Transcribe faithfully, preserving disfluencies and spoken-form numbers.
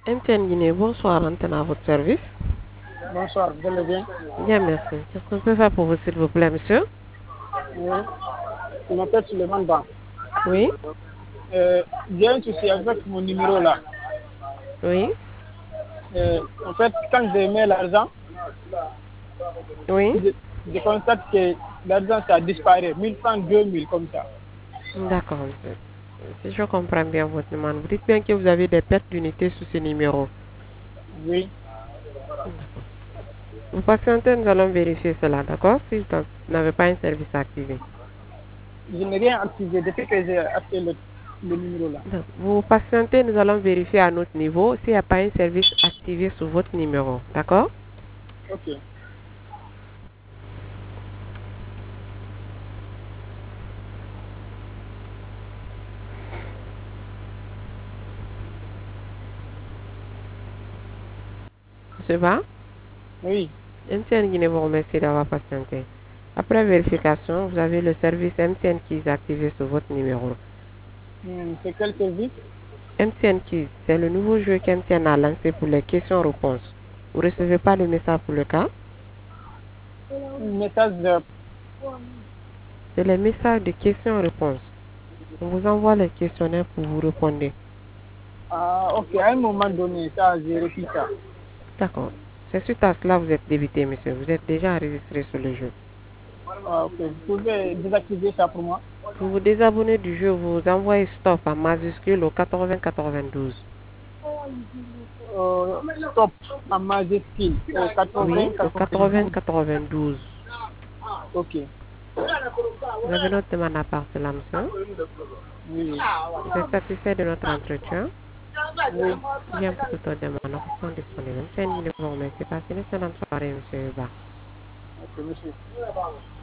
M T N Guinée, bonsoir, antenne à votre service. Bonsoir, vous allez bien? Bien, merci. Qu'est-ce qu'on peut faire pour vous, s'il vous plaît, monsieur? Oui, je m'appelle Suleiman Ban. Oui, Euh, j'ai un souci avec mon numéro là. oui, Euh, en fait, quand je mets l'argent, oui. je, je constate que l'argent ça disparaît, mille francs, deux mille comme ça. D'accord, monsieur. Si je comprends bien votre demande, vous dites bien que vous avez des pertes d'unités sous ce numéro. Oui, Vous patientez, nous allons vérifier cela, d'accord? Si vous n'avez pas un service activé. je n'ai rien activé depuis que j'ai acheté le, le numéro là. Donc, vous patientez, nous allons vérifier à notre niveau s'il n'y a pas un service activé sur votre numéro, d'accord? Ok. Monsieur Ba? Oui, M T N Guinée vous remercie d'avoir patienté. Après vérification, vous avez le service M T N qui est activé sur votre numéro. Hmm, c'est quel service? M T N Quiz, c'est le nouveau jeu qu'M T N a lancé pour les questions-réponses. Vous ne recevez pas le message pour le cas? Un message de... C'est les messages de questions-réponses. On vous envoie les questionnaires pour vous répondre. Ah, ok, à un moment donné, ça, j'ai reçu ça. D'accord. C'est suite à cela que vous êtes débité, monsieur. Vous êtes déjà enregistré sur le jeu. Ah, ok, vous pouvez désactiver ça pour moi? Pour vous désabonner du jeu, vous envoyez stop en majuscule au quatre-vingts quatre-vingt-douze. Euh, stop en majuscule au Oui, quatre-vingts au quatre-vingts quatre-vingt-douze. quatre-vingt-douze. Ok. Vous avez notre demande à part cela, monsieur? Oui. Vous êtes satisfait de notre entretien? Oui. Bien pour toute autre demande, nous sommes disponibles. C'est une vous remercie. Passez une excellente soirée, monsieur Hubert. Ok, monsieur.